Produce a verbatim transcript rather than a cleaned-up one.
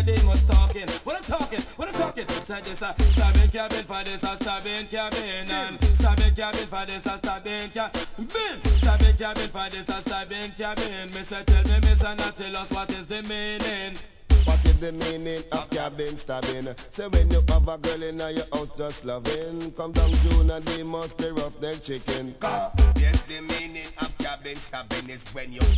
a demons talking. What I'm talking, what I'm talking. Said this a stabbing cabin for this a stabbing cabin and stabbing cabin for this a stabbing cabin. Stabbing cabin for this a stabbing cabin. Mister Tell me, Mister Nautilus, what is the meaning? What is the meaning of cabin stabbing? Say when you have a girl in your house just loving, come down June and they must be rough neck chicken. Yes, the meaning of cabin stabbing is when you